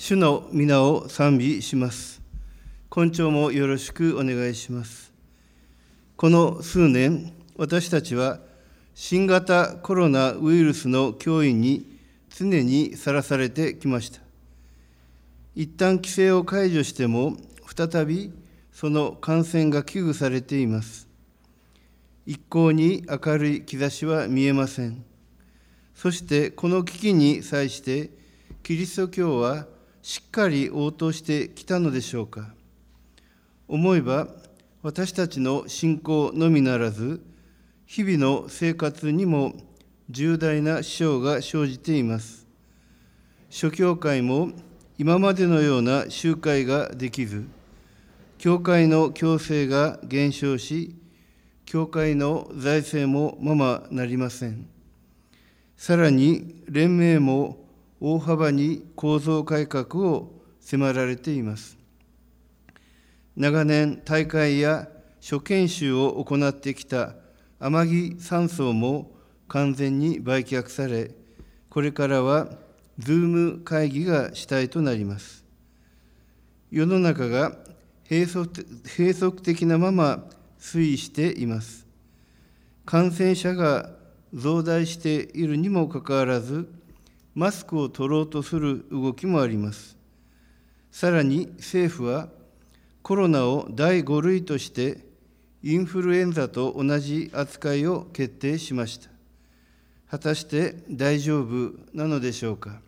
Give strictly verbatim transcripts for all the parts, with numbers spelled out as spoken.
主の皆を賛美します。今朝もよろしくお願いします。この数年、私たちは新型コロナウイルスの脅威に常にさらされてきました。一旦規制を解除しても、再びその感染が危惧されています。一向に明るい兆しは見えません。そしてこの危機に際して、キリスト教はしっかり応答してきたのでしょうか。思えば、私たちの信仰のみならず、日々の生活にも重大な支障が生じています。諸教会も今までのような集会ができず、教会の強制が減少し、教会の財政もままなりません。さらに連盟も大幅に構造改革を迫られています。長年大会や諸研修を行ってきた天城山荘も完全に売却され、これからはズーム会議が主体となります。世の中が閉塞、閉塞的なまま推移しています。感染者が増大しているにもかかわらず、マスクを取ろうとする動きもあります。さらに政府はコロナをだいご類としてインフルエンザと同じ扱いを決定しました。果たして大丈夫なのでしょうか。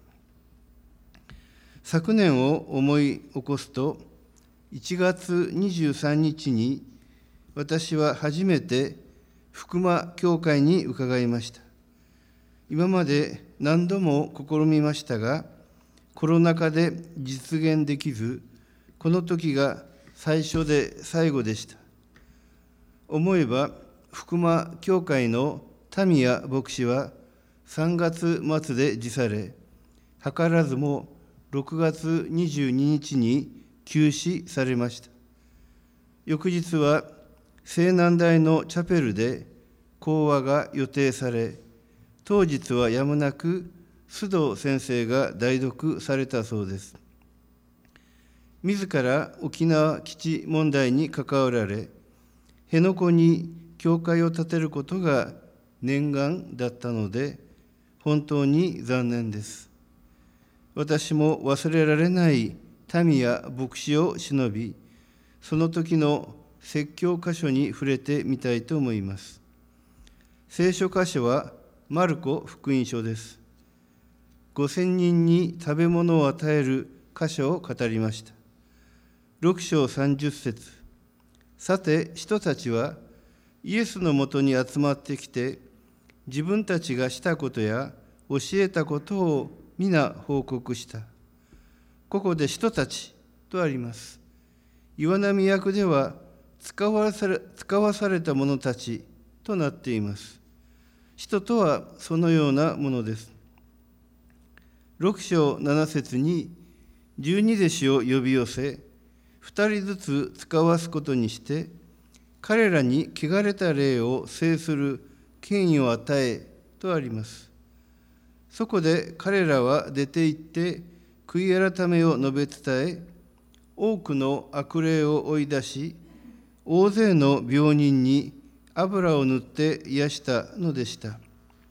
昨年を思い起こすと、いちがつにじゅうさんにちに私は初めて福間教会に伺いました。今まで何度も試みましたが、コロナ禍で実現できず、この時が最初で最後でした。思えば、福間教会の田宮牧師はさんがつ末で辞され、図らずもろくがつにじゅうににちに急死されました。翌日は西南大のチャペルで講話が予定され、当日はやむなく須藤先生が代読されたそうです。自ら沖縄基地問題に関わられ、辺野古に教会を建てることが念願だったので、本当に残念です。私も忘れられない民や牧師を偲び、その時の説教箇所に触れてみたいと思います。聖書箇所はマルコ福音書です。ごせんにんに食べ物を与える箇所を語りました。ろく章さんじゅっ節。さて、人たちはイエスのもとに集まってきて、自分たちがしたことや教えたことを皆報告した。ここで人たちとあります。岩波訳では使わされ、使わされた者たちとなっています。人とはそのようなものです。ろく章なな節に十二弟子を呼び寄せ、二人ずつ使わすことにして、彼らに汚れた霊を制する権威を与えとあります。そこで彼らは出て行って、悔い改めを述べ伝え、多くの悪霊を追い出し、大勢の病人に油を塗って癒したのでした。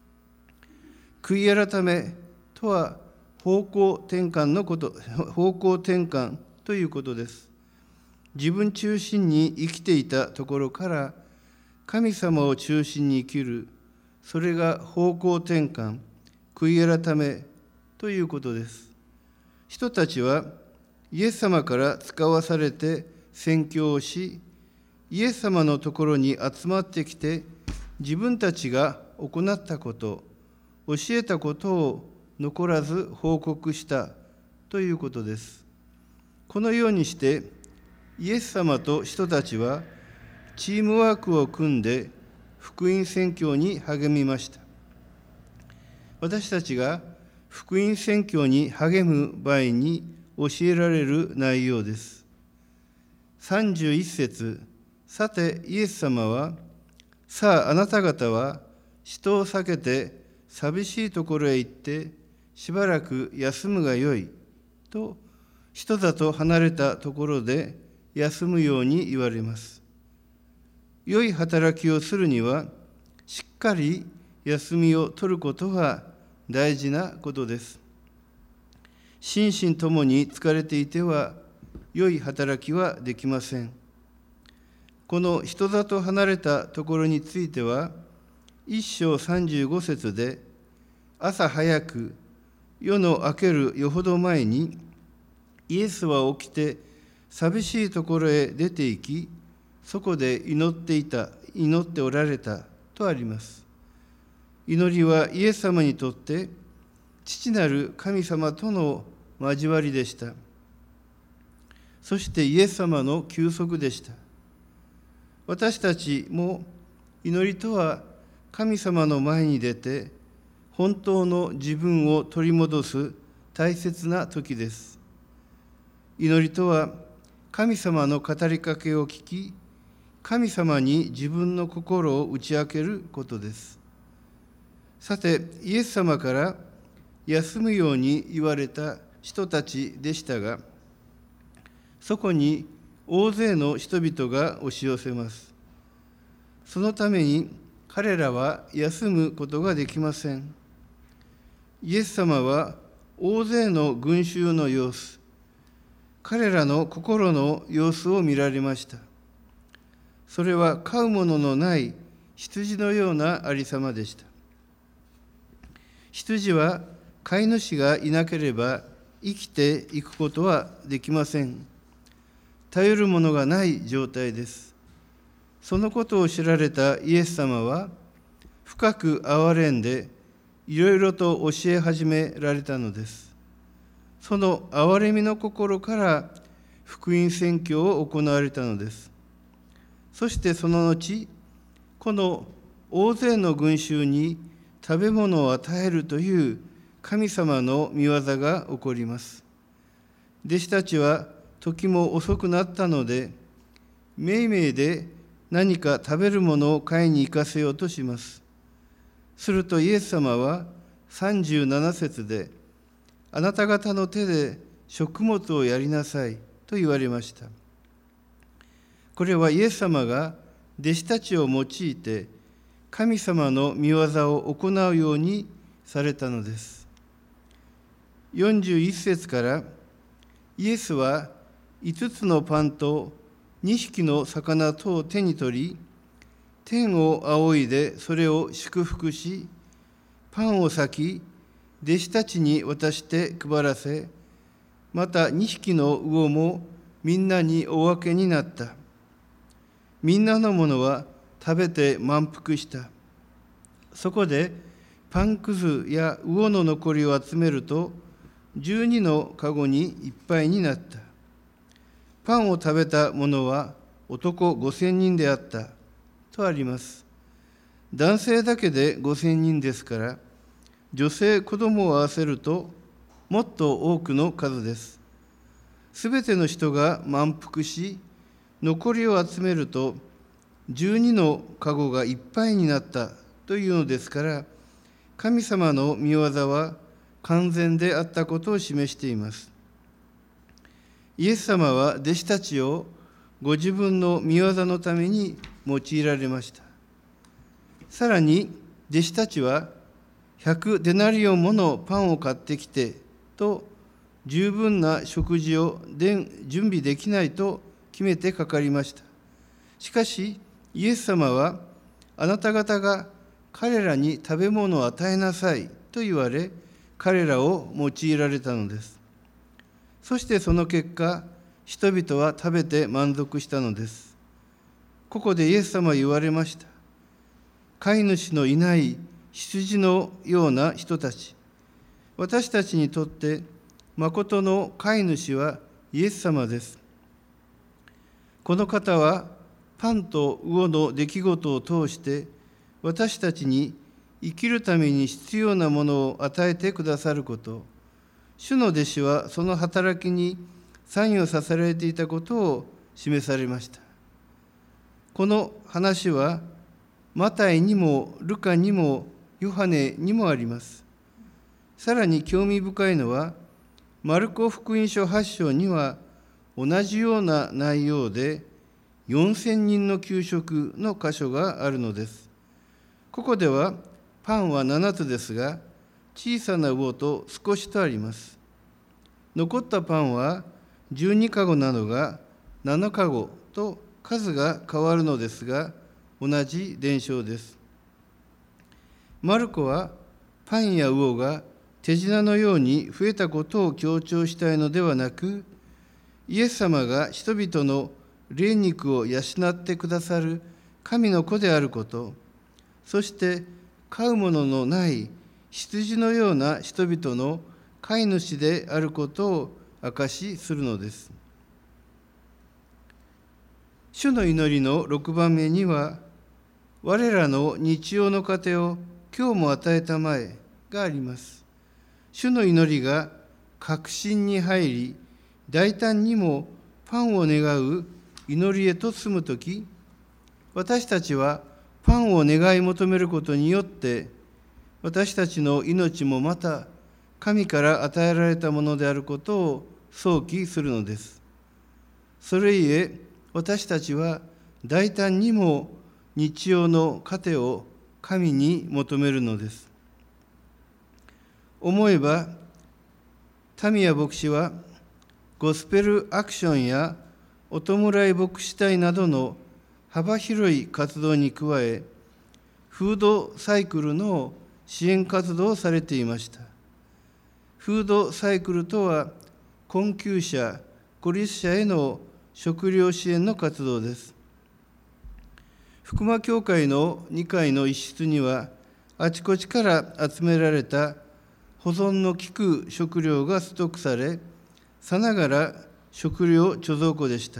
悔い改めとは方向転換のこと、方向転換ということです。自分中心に生きていたところから神様を中心に生きる、それが方向転換、悔い改めということです。人たちはイエス様から使わされて宣教をし、イエス様のところに集まってきて、自分たちが行ったこと、教えたことを残らず報告したということです。このようにして、イエス様と人たちはチームワークを組んで福音宣教に励みました。私たちが福音宣教に励む場合に教えられる内容です。さんじゅういち節。さてイエス様は、さああなた方は人を避けて寂しいところへ行ってしばらく休むがよいと人里離れたところで休むように言われます。良い働きをするには、しっかり休みを取ることは大事なことです。心身ともに疲れていては、良い働きはできません。この人里離れたところについては、一章さんじゅうご節で、朝早く、夜の明けるよほど前に、イエスは起きて、寂しいところへ出て行き、そこで祈っていた、祈っておられたとあります。祈りはイエス様にとって、父なる神様との交わりでした。そしてイエス様の休息でした。私たちも祈りとは神様の前に出て、本当の自分を取り戻す大切な時です。祈りとは神様の語りかけを聞き、神様に自分の心を打ち明けることです。さて、イエス様から休むように言われた人たちでしたが、そこに大勢の人々が押し寄せます。そのために彼らは休むことができません。イエス様は大勢の群衆の様子、彼らの心の様子を見られました。それは飼うもののない羊のようなありさまでした。羊は飼い主がいなければ生きていくことはできません。頼るものがない状態です。そのことを知られたイエス様は、深く憐れんで、いろいろと教え始められたのです。その憐れみの心から福音宣教を行われたのです。そしてその後、この大勢の群衆に食べ物を与えるという神様の御業が起こります。弟子たちは時も遅くなったので、めいめいで何か食べるものを買いに行かせようとします。するとイエス様はさんじゅうなな節で、あなた方の手で食物をやりなさいと言われました。これはイエス様が弟子たちを用いて神様の御業を行うようにされたのです。よんじゅういち節からイエスはいつつのパンとにひきの魚とを手に取り、天を仰いでそれを祝福し、パンを裂き、弟子たちに渡して配らせ、またにひきの魚もみんなにお分けになった。みんなのものは食べて満腹した。そこでパンくずや魚の残りを集めると、じゅうにのかごにいっぱいになった。パンを食べた者は男ごせんにんであったとあります。男性だけでごせんにんですから、女性、子供を合わせるともっと多くの数です。すべての人が満腹し、残りを集めるとじゅうにのかごがいっぱいになったというのですから、神様の御業は完全であったことを示しています。イエス様は弟子たちをご自分の御業のために用いられました。さらに弟子たちはひゃくデナリオンものパンを買ってきてと十分な食事を準備できないと決めてかかりました。しかしイエス様はあなた方が彼らに食べ物を与えなさいと言われ、彼らを用いられたのです。そしてその結果、人々は食べて満足したのです。ここでイエス様は言われました。飼い主のいない羊のような人たち、私たちにとって誠の飼い主はイエス様です。この方はパンと魚の出来事を通して私たちに生きるために必要なものを与えてくださること、主の弟子はその働きに参与させられていたことを示されました。この話はマタイにもルカにもヨハネにもあります。さらに興味深いのは、 マルコ福音書はち章には同じような内容でよんせんにんの給食の箇所があるのです。ここではパンはななつですが、小さな魚と少しとあります。残ったパンはじゅうにかごなのがななかごと数が変わるのですが、同じ伝承です。マルコはパンや魚が手品のように増えたことを強調したいのではなく、イエス様が人々の霊肉を養ってくださる神の子であること、そして飼うもののない羊のような人々の飼い主であることを証しするのです。主の祈りのろくばんめには、我らの日曜の糧を今日も与えたまえがあります。主の祈りが確信に入り、大胆にもパンを願う祈りへと進むとき、私たちはパンを願い求めることによって、私たちの命もまた神から与えられたものであることを想起するのです。それゆえ、私たちは大胆にも日曜の糧を神に求めるのです。思えば、タミヤ牧師は、ゴスペルアクションやお弔い牧師隊などの幅広い活動に加え、フードサイクルの支援活動をされていました。フードサイクルとは、困窮者、孤立者への食料支援の活動です。福間教会のにかいの一室には、あちこちから集められた保存の利く食料がストックされ、さながら食料貯蔵庫でした。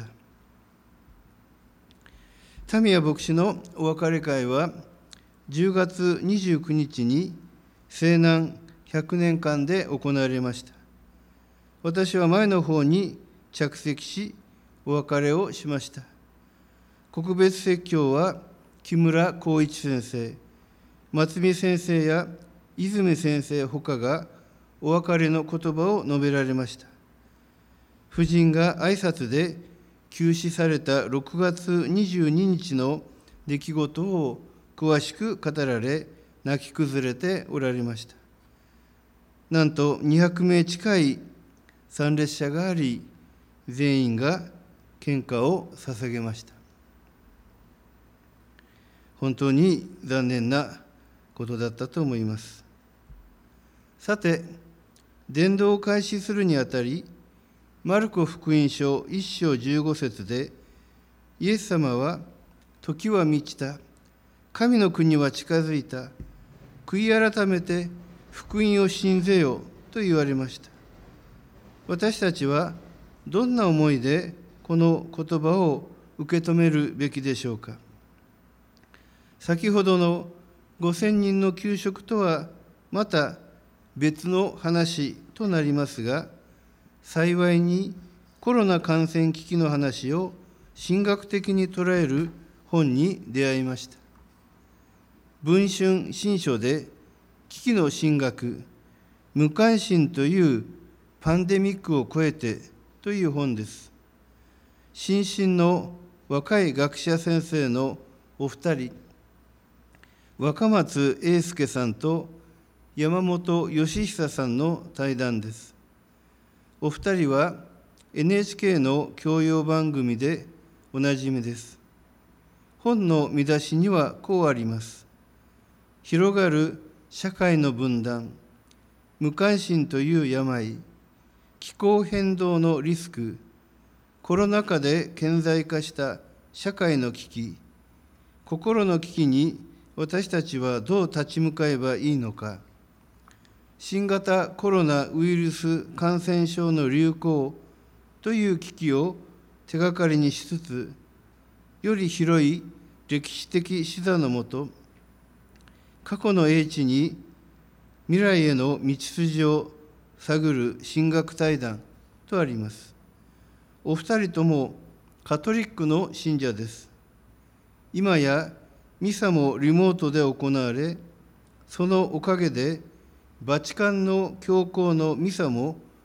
タミヤ牧師のお別れ会は、じゅうがつにじゅうくにちに西南ひゃくねんかんで行われました。私は前の方に着席し、お別れをしました。告別説教は木村光一先生、松見先生や泉先生ほかがお別れの言葉を述べられました。夫人が挨拶で急死されたろくがつにじゅうににちの出来事を詳しく語られ、泣き崩れておられました。なんとにひゃくめい近い参列者があり、全員が献花を捧げました。本当に残念なことだったと思います。さて、伝道を開始するにあたり、マルコ福音書いっ章じゅうご節で、イエス様は、時は満ちた、神の国は近づいた、悔い改めて福音を信ぜよと言われました。私たちはどんな思いでこの言葉を受け止めるべきでしょうか。先ほどのごせんにんの給食とはまた別の話となりますが、幸いにコロナ感染危機の話を神学的に捉える本に出会いました。文春新書で危機の神学、無関心というパンデミックを超えてという本です。新進の若い学者先生のお二人、若松英介さんと山本義久さんの対談です。お二人は エヌエイチケー の教養番組でおなじみです。本の見出しにはこうあります。広がる社会の分断、無関心という病、気候変動のリスク、コロナ禍で顕在化した社会の危機、心の危機に私たちはどう立ち向かえばいいのか、新型コロナウイルス感染症の流行という危機を手がかりにしつつ、より広い歴史的視座のもと、過去の英知に未来への道筋を探る神学対談とあります。お二人ともカトリックの信者です。今やミサもリモートで行われ、そのおかげでバチカンの教皇のミサも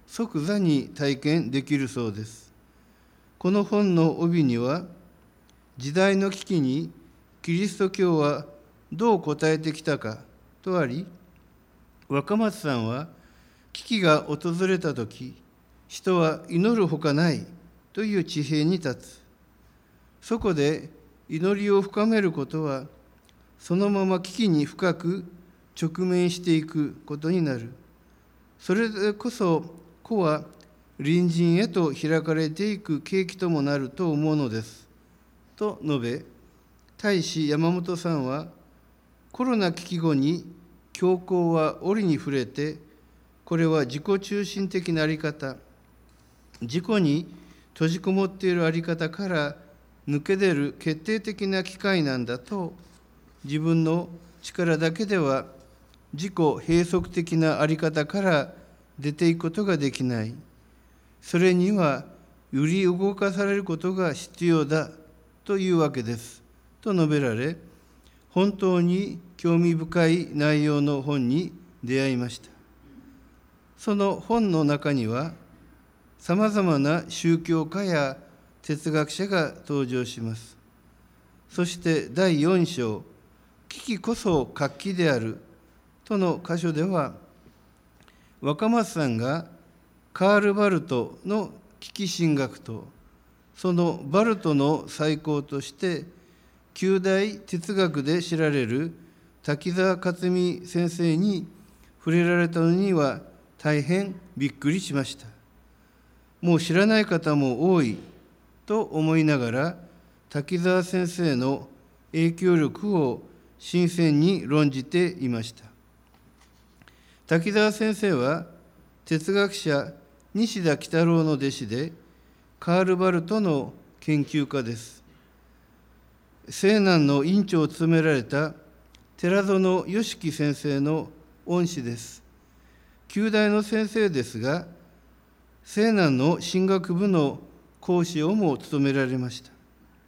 即座に体験できるそうです。この本の帯には、時代の危機にキリスト教はどう応えてきたかとあり、若松さんは、危機が訪れたとき、人は祈るほかないという地平に立つ。そこで祈りを深めることは、そのまま危機に深く直面していくことになる。それでこそ子は隣人へと開かれていく契機ともなると思うのです。と述べ、大使山本さんは、コロナ危機後に教皇は折に触れて、これは自己中心的な在り方、自己に閉じこもっている在り方から抜け出る決定的な機会なんだと、自分の力だけでは自己閉塞的な在り方から出ていくことができない。それには揺り動かされることが必要だというわけです。と述べられ、本当に興味深い内容の本に出会いました。その本の中には、さまざまな宗教家や哲学者が登場します。そしてだいよん章、危機こそ活気であるとの箇所では、若松さんがカール・バルトの危機神学と、そのバルトの再考として、旧大哲学で知られる滝沢克美先生に触れられたのには大変びっくりしました。もう知らない方も多いと思いながら、滝沢先生の影響力を新鮮に論じていました。滝沢先生は哲学者西田幾多郎の弟子で、カール・バルトの研究家です。西南の院長を務められた寺園良樹先生の恩師です。旧大の先生ですが、西南の神学部の講師をも務められました。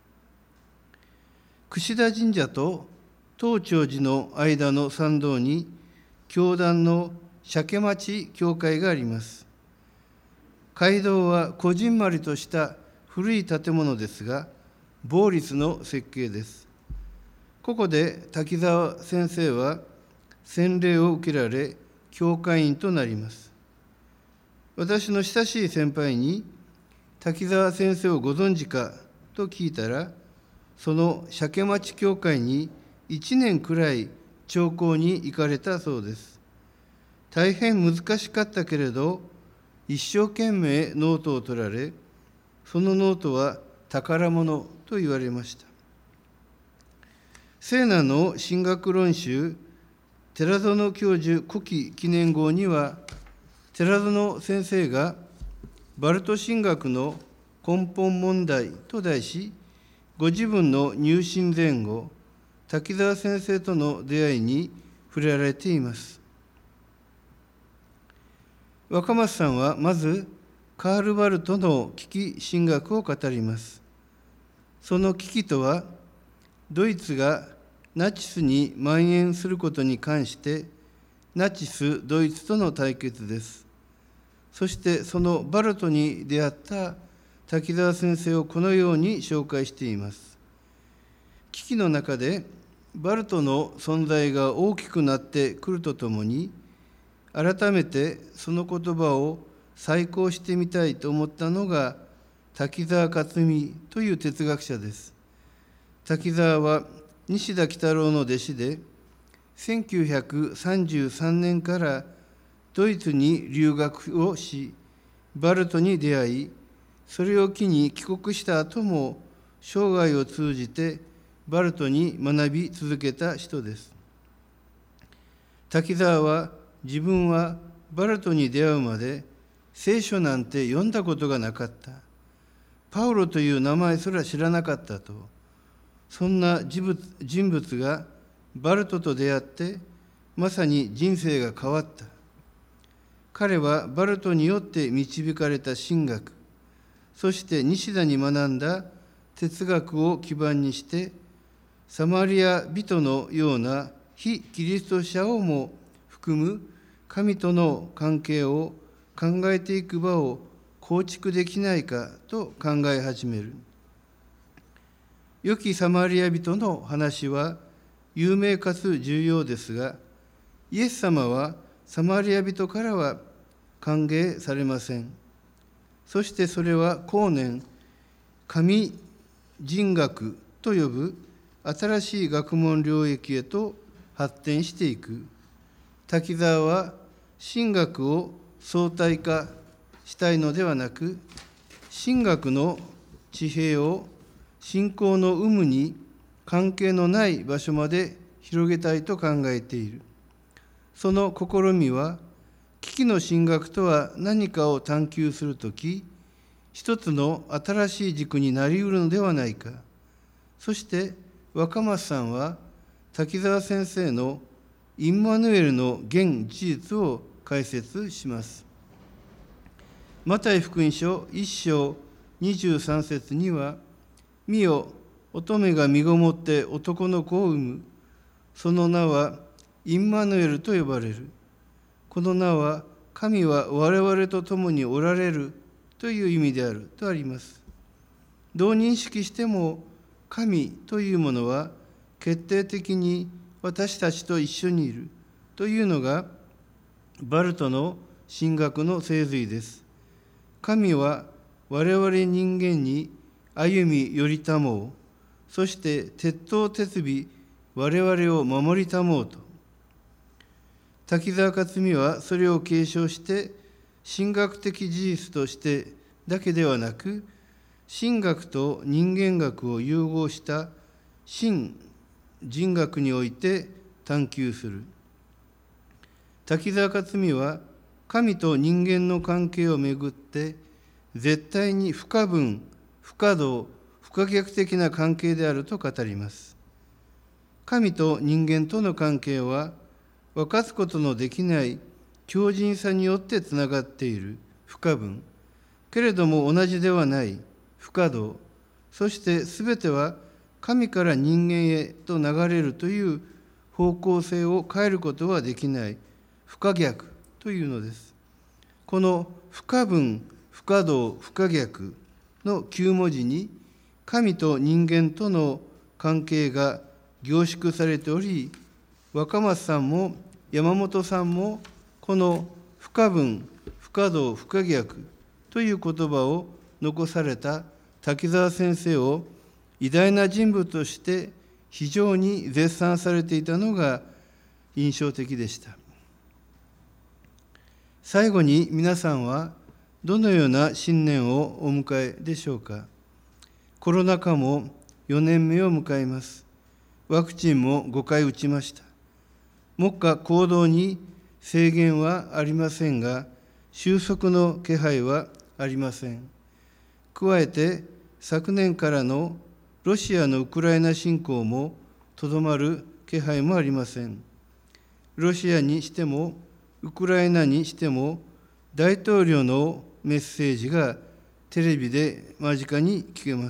櫛田神社と東長寺の間の参道に、教団の鮭町教会があります。街道はこじんまりとした古い建物ですが、棒立の設計です。ここで滝沢先生は洗礼を受けられ、教会員となります。私の親しい先輩に、滝沢先生をご存知かと聞いたら、その鮭町教会にいちねんくらい聴講に行かれたそうです。大変難しかったけれど、一生懸命ノートを取られ、そのノートは宝物と言われました。西南の神学論集、寺園教授古希記念号には、寺園先生がバルト神学の根本問題と題し、ご自分の入信前後、滝沢先生との出会いに触れられています。若松さんはまず、カール・バルトの危機神学を語ります。その危機とは、ドイツがナチスに蔓延することに関して、ナチス・ドイツとの対決です。そしてそのバルトに出会った滝沢先生をこのように紹介しています。危機の中でバルトの存在が大きくなってくるとともに、改めてその言葉を再考してみたいと思ったのが滝沢克美という哲学者です。滝沢は西田幾多郎の弟子で、せんきゅうひゃくさんじゅうさんねんからドイツに留学をし、バルトに出会い、それを機に帰国した後も生涯を通じてバルトに学び続けた人です。滝沢は、自分はバルトに出会うまで聖書なんて読んだことがなかった。パウロという名前すら知らなかったと。そんな人物、人物がバルトと出会って、まさに人生が変わった。彼はバルトによって導かれた神学、そして西田に学んだ哲学を基盤にして、サマリア人のような非キリスト者をも含む神との関係を考えていく場を構築できないかと考え始める。良きサマリア人の話は有名かつ重要ですが、イエス様はサマリア人からは歓迎されません。そしてそれは後年、神人学と呼ぶ新しい学問領域へと発展していく。滝沢は神学を相対化したいのではなく、神学の地平を信仰の有無に関係のない場所まで広げたいと考えている。その試みは、危機の神学とは何かを探求するとき、一つの新しい軸になりうるのではないか。そして若松さんは滝沢先生のインマヌエルの現事実を解説します。マタイ福音書いっ章にじゅうさん節には、見よ、乙女が身ごもって男の子を産む。その名はインマヌエルと呼ばれる。この名は、神は我々と共におられるという意味であるとあります。どう認識しても、神というものは決定的に私たちと一緒にいるというのがバルトの神学の精髄です。神は我々人間に歩み寄りたもう、そして鉄頭鉄尾我々を守りたもうと。滝沢克実はそれを継承して神学的事実としてだけではなく、神学と人間学を融合した神人学において探求する。滝沢克実は神と人間の関係をめぐって絶対に不可分、不可動、不可逆的な関係であると語ります。神と人間との関係は分かつことのできない強靭さによってつながっている不可分、けれども同じではない不可動、そしてすべては神から人間へと流れるという方向性を変えることはできない不可逆というのです。この不可分、不可動、不可逆のきゅう文字に神と人間との関係が凝縮されており、若松さんも山本さんもこの不可分、不可動、不可逆という言葉を残された滝沢先生を偉大な人物として非常に絶賛されていたのが印象的でした。最後に皆さんはどのような新年をお迎えでしょうか。コロナ禍もよねんめを迎えます。ワクチンもごかい打ちました。目下行動に制限はありませんが、収束の気配はありません。加えて昨年からのロシアのウクライナ侵攻もとどまる気配もありません。ロシアにしてもウクライナにしても大統領のメッセージがテレビで間近に聞けます。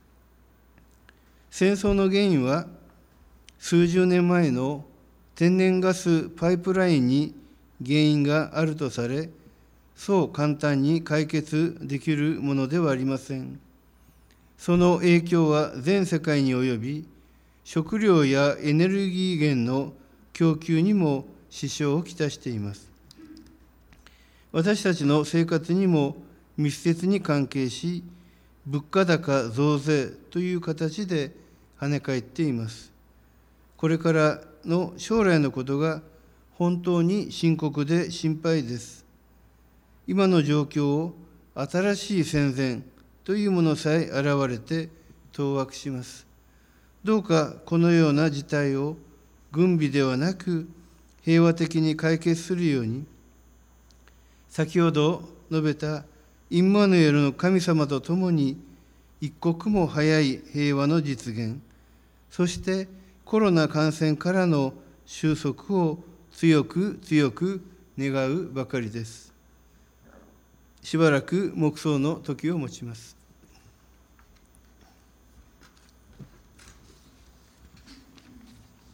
戦争の原因は数十年前の天然ガスパイプラインに原因があるとされ、そう簡単に解決できるものではありません。その影響は全世界に及び、食料やエネルギー源の供給にも支障をきたしています。私たちの生活にも密接に関係し、物価高増税という形で跳ね返っています。これからの将来のことが本当に深刻で心配です。今の状況を新しい戦前というものさえ現れて当惑します。どうかこのような事態を軍備ではなく平和的に解決するように、先ほど述べたインマヌエルの神様と共に一刻も早い平和の実現、そしてコロナ感染からの収束を強く強く願うばかりです。しばらく黙想の時を持ちます。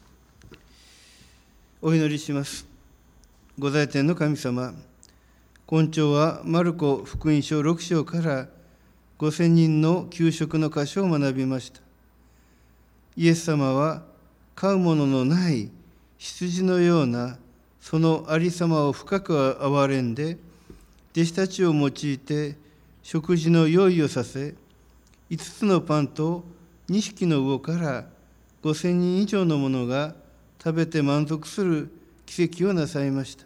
お祈りします。ご在天の神様、 今朝はマルコ福音書ろく章からごせんにんの給食の箇所を学びました。イエス様は飼うもののない羊のようなそのありさまを深く憐れんで、弟子たちを用いて食事の用意をさせ、いつつのパンとにひきの魚からごせんにん以上の者が食べて満足する奇跡をなさいました。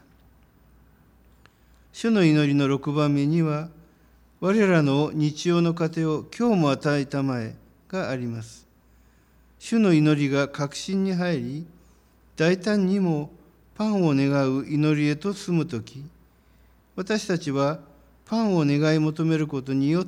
主の祈りのろくばんめには、我らの日曜の糧を今日も与えたまえがあります。主の祈りが確信に入り、大胆にもパンを願う祈りへと進むとき、私たちはパンを願い求めることによって、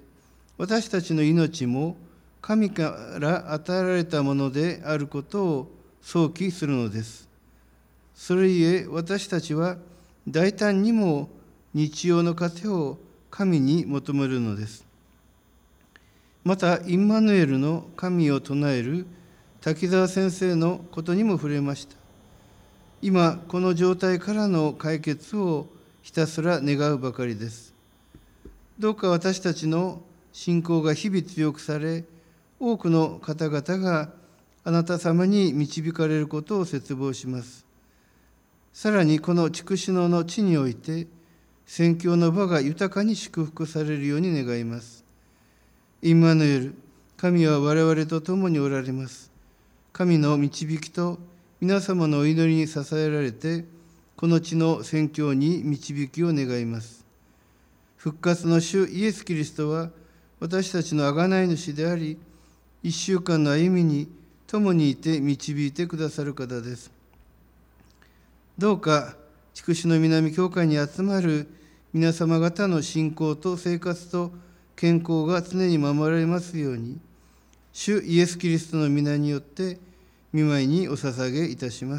私たちの命も神から与えられたものであることを想起するのです。それゆえ私たちは大胆にも日曜の糧を神に求めるのです。また、インマヌエルの神を唱える滝沢先生のことにも触れました。今、この状態からの解決をひたすら願うばかりです。どうか私たちの信仰が日々強くされ、多くの方々があなた様に導かれることを切望します。さらにこの筑紫野の地において、宣教の場が豊かに祝福されるように願います。インマヌエル、神は我々と共におられます。神の導きと皆様のお祈りに支えられて、この地の宣教に導きを願います。復活の主イエス・キリストは、私たちの贖い主であり、一週間の歩みに共にいて導いてくださる方です。どうか、筑紫野南教会に集まる皆様方の信仰と生活と健康が常に守られますように、主イエス・キリストの皆によって御前にお捧げいたします。